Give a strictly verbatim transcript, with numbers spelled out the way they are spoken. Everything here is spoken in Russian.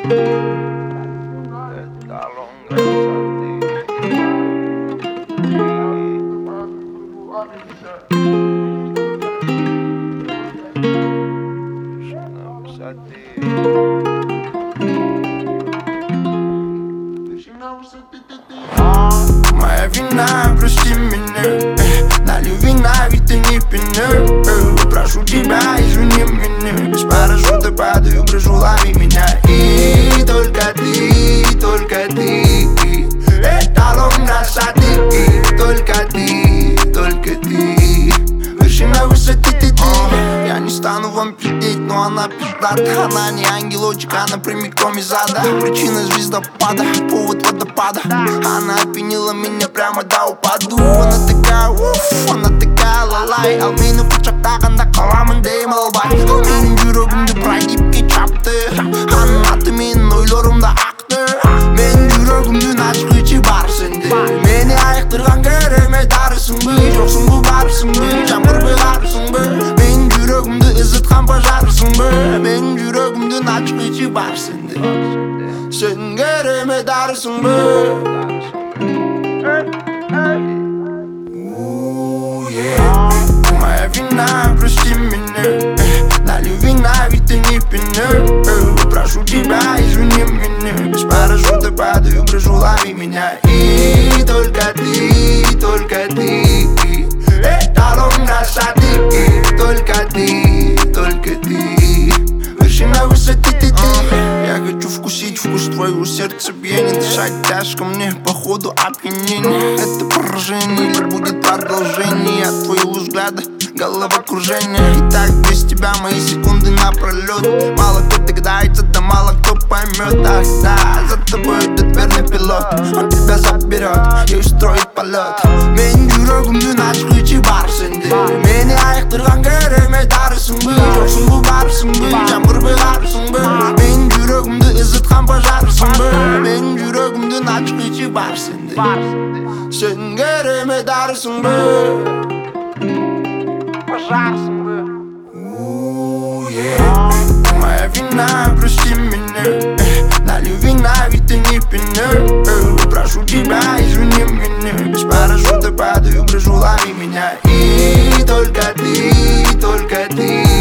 Моя вина, прости меня. Налью вина, ведь ты не пьяна. Прошу тебя, извини меня. Без парашюта падаю, брыжу, лови меня. И только ты, только ты эталон красоты. Только ты, только ты вершина высоты, ты, ты. Я не стану вам пиздеть, но она пиздата. Она не ангелочек, она прямиком из ада. Причина звездопада, повод водопада. Она опьянила меня прямо до упаду. Она такая, уф, она такая лалай. Ал мені құшақтағанда қаламын деймін албай. Менің жүрегімді прогибке чапты. Аның аты менің ойларымда ақты. Менің жүрегімді ашқычы барсың де. Мені айықтырған керемет арысың бы. Жоқсың бы барсың бы, жаңбыр бұйғарсың бы. Менің жүрегімді ызытқан пожарсың бы. Менің жүрегімді ашқычы барсың де. Сен керемет арысың бы. Моя вина, прости меня. Налью вина, ведь ты не пьяна. Прошу тебя, извини меня. Без парашюта падаю, брыжу, лови меня. И только ты, только ты эталон красоты. Только ты, только ты вершина высоты, ты, ты. Я хочу вкусить вкус твоего сердцебиения. Дышать тяжко мне, походу опьянение. Это поражение или будет продолжение от твоего взгляда, головокружение. И так без тебя мои секунды напролет. Мало кто догадается, да мало кто поймет. Ах да, за тобой идет верный пилот. Он тебя заберет и устроит полет. Менің жүрегімді ашқычы барсың де. Мені айықтырған керемет арысың бы. Жоқсың бы барсың бы, жаңбыр бұйғарсың бы. Менің жүрегімді ызытқан пожарсың бы. Менің жүрегімді ашқычы барсың де. Сен керемет арысың бы. Пожарсың бы. Моя вина, прости меня. Налью вина, ведь ты не пьяна. Прошу тебя, извини меня. Без парашюта падаю, брыжу, лови меня. И только ты, только ты